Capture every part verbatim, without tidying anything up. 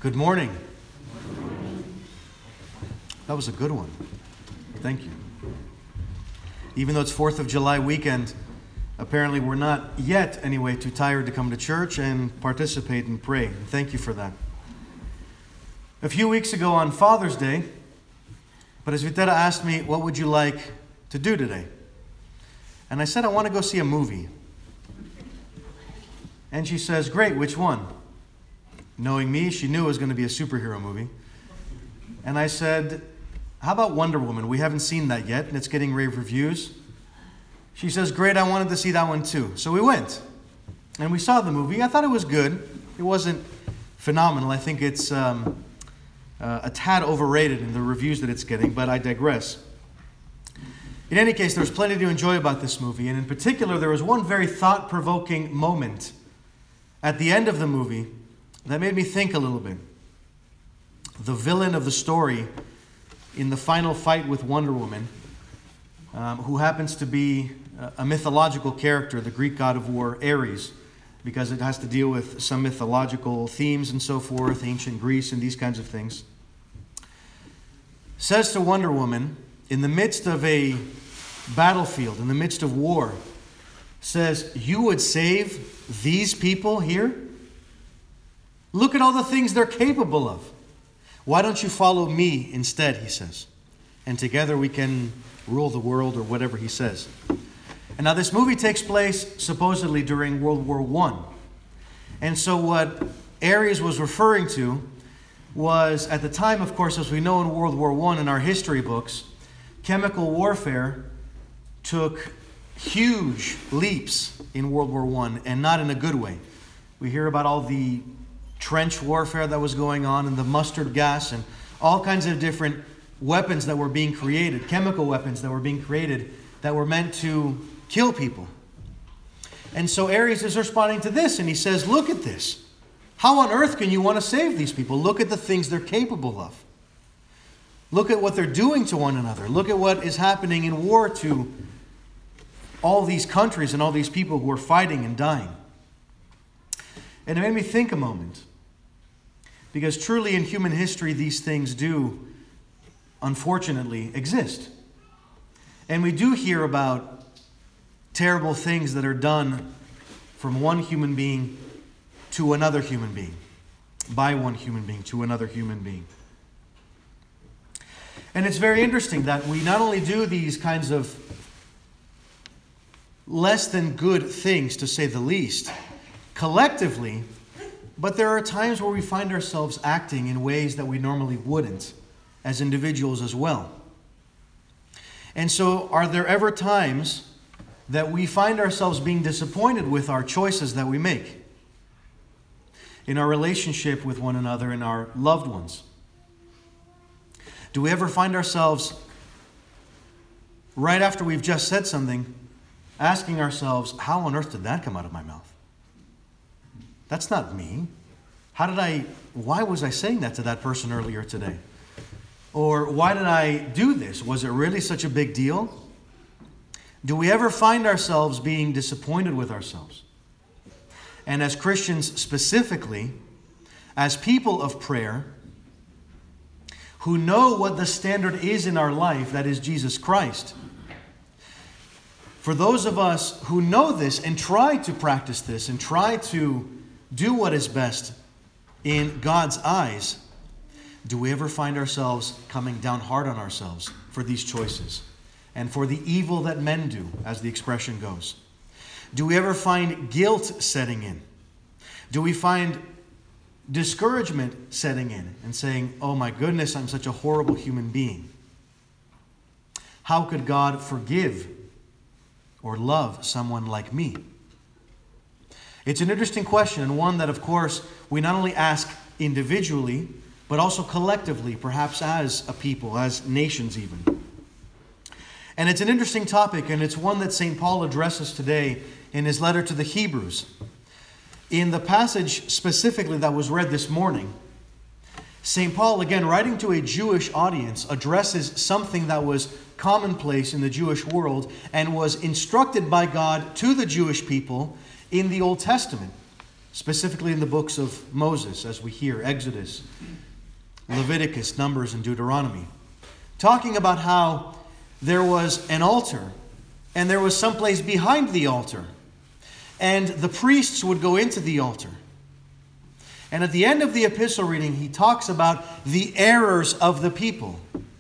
Good morning. That was a good one. Thank you. Even though it's fourth of July weekend, apparently we're not yet, anyway, too tired to come to church and participate and pray. Thank you for that. A few weeks ago on Father's Day, Presbitera asked me, what would you like to do today? And I said, I want to go see a movie. And she says, great, which one? Knowing me, she knew it was going to be a superhero movie. And I said, how about Wonder Woman? We haven't seen that yet, and it's getting rave reviews. She says, great, I wanted to see that one too. So we went, and we saw the movie. I thought it was good. It wasn't phenomenal. I think it's um, uh, a tad overrated in the reviews that it's getting, but I digress. In any case, there was plenty to enjoy about this movie, and in particular, there was one very thought-provoking moment at the end of the movie that made me think a little bit. The villain of the story in the final fight with Wonder Woman, um, who happens to be a mythological character, the Greek god of war, Ares, because it has to deal with some mythological themes and so forth, ancient Greece and these kinds of things, says to Wonder Woman, in the midst of a battlefield, in the midst of war, says, you would save these people here? Look at all the things they're capable of. Why don't you follow me instead, he says. And together we can rule the world, or whatever he says. And now this movie takes place supposedly during World War One. And so what Ares was referring to was, at the time, of course, as we know in World War One in our history books, chemical warfare took huge leaps in World War One, and not in a good way. We hear about all the trench warfare that was going on, and the mustard gas, and all kinds of different weapons that were being created, chemical weapons that were being created that were meant to kill people. And so Ares is responding to this, and he says, look at this. How on earth can you want to save these people? Look at the things they're capable of. Look at what they're doing to one another. Look at what is happening in war to all these countries and all these people who are fighting and dying. And it made me think a moment. Because truly in human history, these things do, unfortunately, exist. And we do hear about terrible things that are done from one human being to another human being. By one human being to another human being. And it's very interesting that we not only do these kinds of less than good things, to say the least, collectively, but there are times where we find ourselves acting in ways that we normally wouldn't, as individuals as well. And so, are there ever times that we find ourselves being disappointed with our choices that we make in our relationship with one another and our loved ones? Do we ever find ourselves, right after we've just said something, asking ourselves, how on earth did that come out of my mouth? That's not me. How did I, why was I saying that to that person earlier today? Or why did I do this? Was it really such a big deal? Do we ever find ourselves being disappointed with ourselves? And as Christians specifically, as people of prayer, who know what the standard is in our life, that is Jesus Christ, for those of us who know this and try to practice this and try to do what is best in God's eyes, do we ever find ourselves coming down hard on ourselves for these choices and for the evil that men do, as the expression goes? Do we ever find guilt setting in? Do we find discouragement setting in and saying, oh my goodness, I'm such a horrible human being? How could God forgive or love someone like me? It's an interesting question, and one that, of course, we not only ask individually, but also collectively, perhaps as a people, as nations even. And it's an interesting topic, and it's one that Saint Paul addresses today in his letter to the Hebrews. In the passage specifically that was read this morning, Saint Paul, again, writing to a Jewish audience, addresses something that was commonplace in the Jewish world and was instructed by God to the Jewish people in the Old Testament. specifically in the books of Moses, as we hear, Exodus, Leviticus, Numbers, and Deuteronomy, talking about how there was an altar and there was someplace behind the altar, and the priests would go into the altar. And at the end of the epistle reading, he talks about the errors of the people.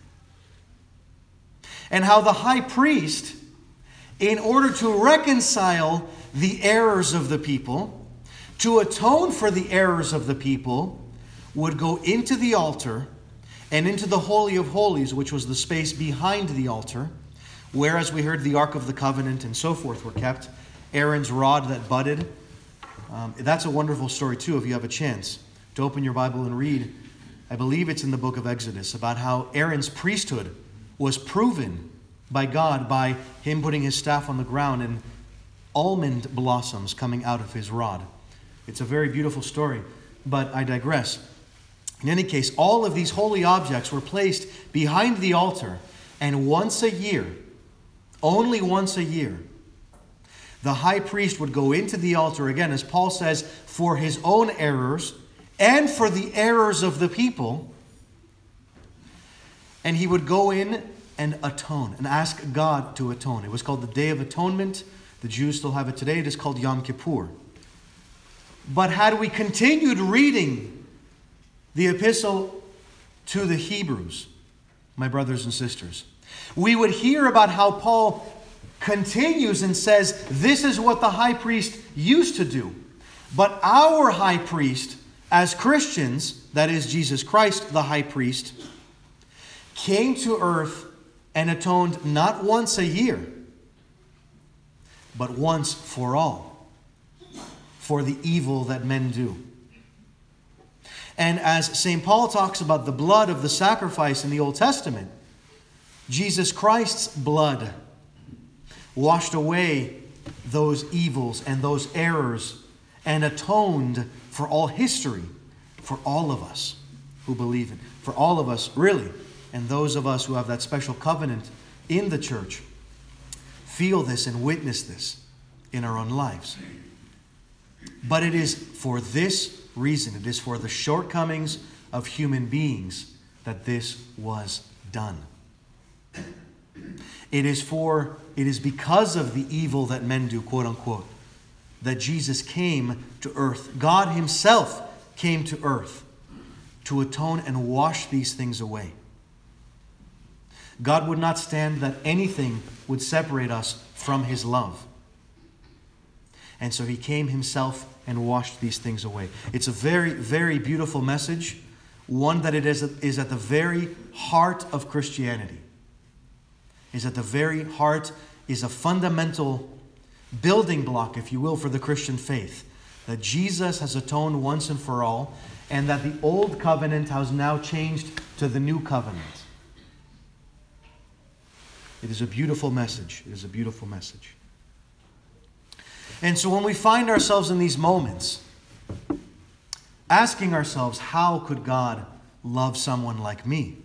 And how the high priest, in order to reconcile the errors of the people, to atone for the errors of the people, would go into the altar and into the Holy of Holies, which was the space behind the altar, where, as we heard, the Ark of the Covenant and so forth were kept, Aaron's rod that budded. Um, that's a wonderful story too, if you have a chance to open your Bible and read. I believe it's in the book of Exodus, about how Aaron's priesthood was proven by God by him putting his staff on the ground and almond blossoms coming out of his rod. It's a very beautiful story, but I digress. In any case, all of these holy objects were placed behind the altar, and once a year, only once a year, the high priest would go into the altar, again, as Paul says, for his own errors and for the errors of the people. And he would go in and atone and ask God to atone. It was called the Day of Atonement. The Jews still have it today. It is called Yom Kippur. But had we continued reading the epistle to the Hebrews, my brothers and sisters, we would hear about how Paul continues and says, this is what the high priest used to do. But our high priest, as Christians, that is Jesus Christ, the high priest, came to earth and atoned not once a year, but once for all, for the evil that men do. And as Saint Paul talks about the blood of the sacrifice in the Old Testament, Jesus Christ's blood washed away those evils and those errors and atoned for all history, for all of us who believe it, for all of us, really, and those of us who have that special covenant in the church, feel this and witness this in our own lives. But it is for this reason, it is for the shortcomings of human beings that this was done. It is for, it is because of the evil that men do, quote unquote, that Jesus came to earth. God himself came to earth to atone and wash these things away. God would not stand that anything would separate us from his love. And so he came himself and washed these things away. It's a very, very beautiful message, one that it is, is at the very heart of Christianity. Is at the very heart, is a fundamental building block, if you will, for the Christian faith. That Jesus has atoned once and for all, and that the old covenant has now changed to the new covenant. It is a beautiful message. It is a beautiful message. And so when we find ourselves in these moments, asking ourselves, how could God love someone like me?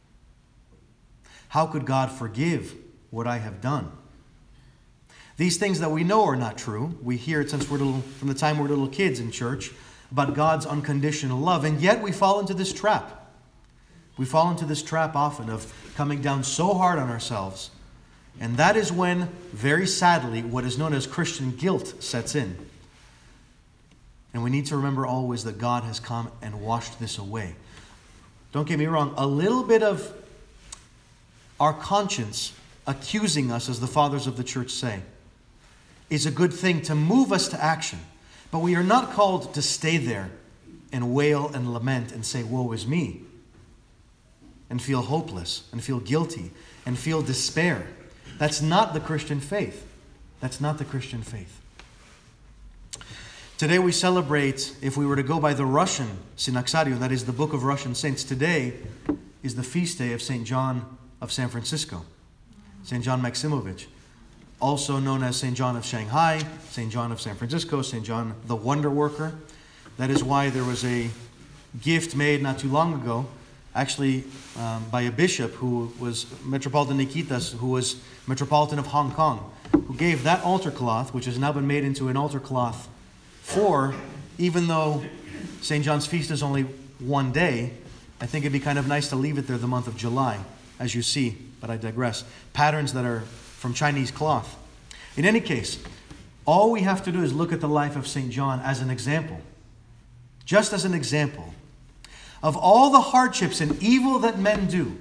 How could God forgive what I have done? These things that we know are not true. We hear it since we're little, from the time we're little kids in church, about God's unconditional love. And yet we fall into this trap. We fall into this trap often of coming down so hard on ourselves. And that is when, very sadly, what is known as Christian guilt sets in. And we need to remember always that God has come and washed this away. Don't get me wrong, a little bit of our conscience accusing us, as the fathers of the church say, is a good thing to move us to action. But we are not called to stay there and wail and lament and say, woe is me, and feel hopeless and feel guilty and feel despair. That's not the Christian faith. That's not the Christian faith. Today we celebrate, if we were to go by the Russian Synaxarion, that is the book of Russian saints, today is the feast day of Saint John of San Francisco, Saint John Maximovich, also known as Saint John of Shanghai, Saint John of San Francisco, Saint John the Wonder Worker. That is why there was a gift made not too long ago, actually um, by a bishop who was Metropolitan Nikitas, who was Metropolitan of Hong Kong, who gave that altar cloth, which has now been made into an altar cloth for even though Saint John's feast is only one day, I think it'd be kind of nice to leave it there the month of July, as you see, but I digress. Patterns that are from Chinese cloth. In any case, all we have to do is look at the life of Saint John as an example, just as an example of all the hardships and evil that men do.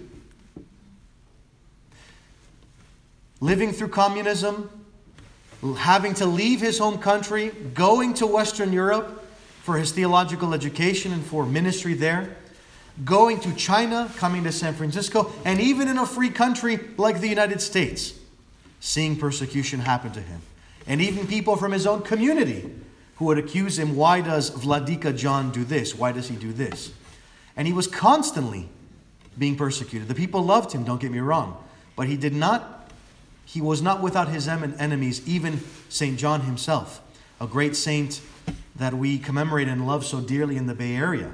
Living through communism, having to leave his home country, going to Western Europe for his theological education and for ministry there, going to China, coming to San Francisco, and even in a free country like the United States, seeing persecution happen to him. And even people from his own community who would accuse him, why does Vladika John do this? Why does he do this? And he was constantly being persecuted. The people loved him, don't get me wrong. But he did not, he was not without his enemies, even Saint John himself, a great saint that we commemorate and love so dearly in the Bay Area.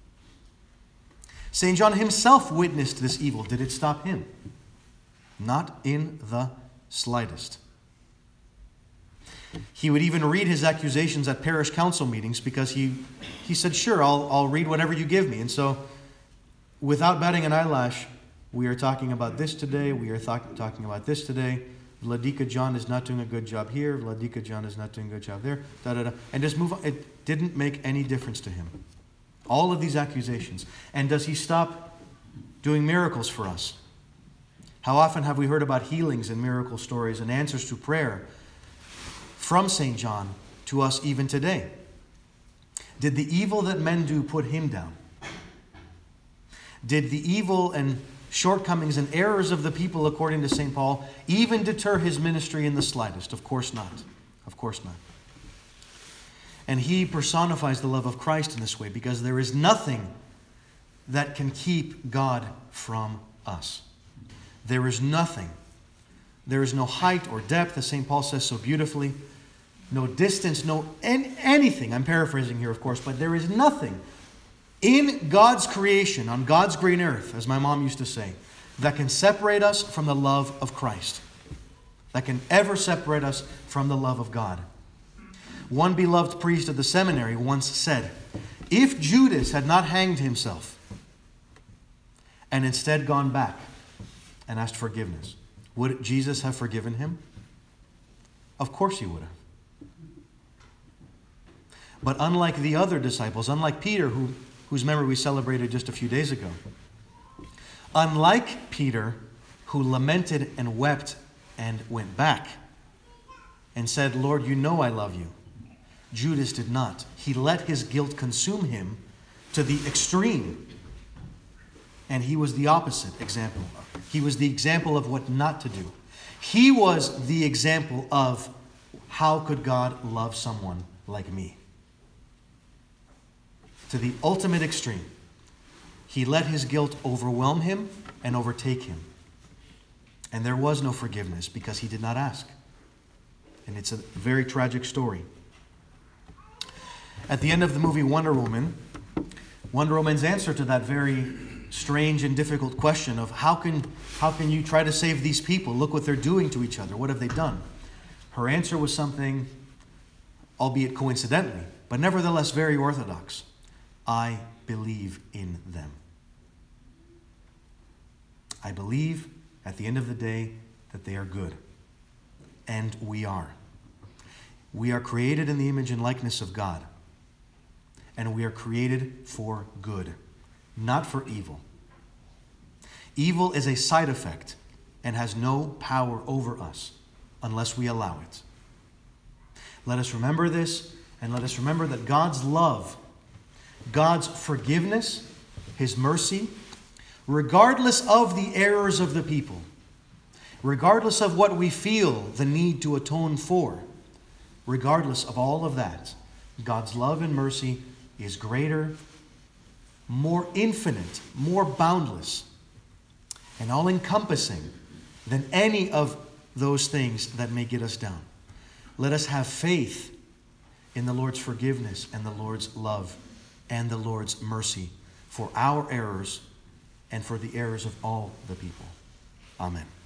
Saint John himself witnessed this evil. Did it stop him? Not in the slightest. He would even read his accusations at parish council meetings because he, he said, sure, I'll, I'll read whatever you give me. And so, without batting an eyelash, we are talking about this today, we are th- talking about this today. Vladika John is not doing a good job here, Vladika John is not doing a good job there, da da da. And just move on. It didn't make any difference to him. All of these accusations. And does he stop doing miracles for us? How often have we heard about healings and miracle stories and answers to prayer from Saint John to us even today? Did the evil that men do put him down? Did the evil and shortcomings and errors of the people, according to Saint Paul, even deter his ministry in the slightest? Of course not. Of course not. And he personifies the love of Christ in this way, because there is nothing that can keep God from us. There is nothing. There is no height or depth, as Saint Paul says so beautifully. No distance, no an- anything. I'm paraphrasing here, of course, but there is nothing in God's creation, on God's green earth, as my mom used to say, that can separate us from the love of Christ. That can ever separate us from the love of God. One beloved priest at the seminary once said, if Judas had not hanged himself and instead gone back and asked forgiveness, would Jesus have forgiven him? Of course he would have. But unlike the other disciples, unlike Peter, who, whose memory we celebrated just a few days ago, unlike Peter, who lamented and wept and went back and said, Lord, you know I love you, Judas did not. He let his guilt consume him to the extreme. And he was the opposite example. He was the example of what not to do. He was the example of how could God love someone like me? To the ultimate extreme. He let his guilt overwhelm him and overtake him. And there was no forgiveness because he did not ask. And it's a very tragic story. At the end of the movie Wonder Woman, Wonder Woman's answer to that very strange and difficult question of how can, how can you try to save these people? Look what they're doing to each other. What have they done? Her answer was something, albeit coincidentally, but nevertheless very orthodox. I believe in them. I believe at the end of the day that they are good. And we are. We are created in the image and likeness of God. And we are created for good, not for evil. Evil is a side effect and has no power over us unless we allow it. Let us remember this, and let us remember that God's love, God's forgiveness, His mercy, regardless of the errors of the people, regardless of what we feel the need to atone for, regardless of all of that, God's love and mercy is greater, more infinite, more boundless, and all-encompassing than any of those things that may get us down. Let us have faith in the Lord's forgiveness and the Lord's love and the Lord's mercy for our errors and for the errors of all the people. Amen.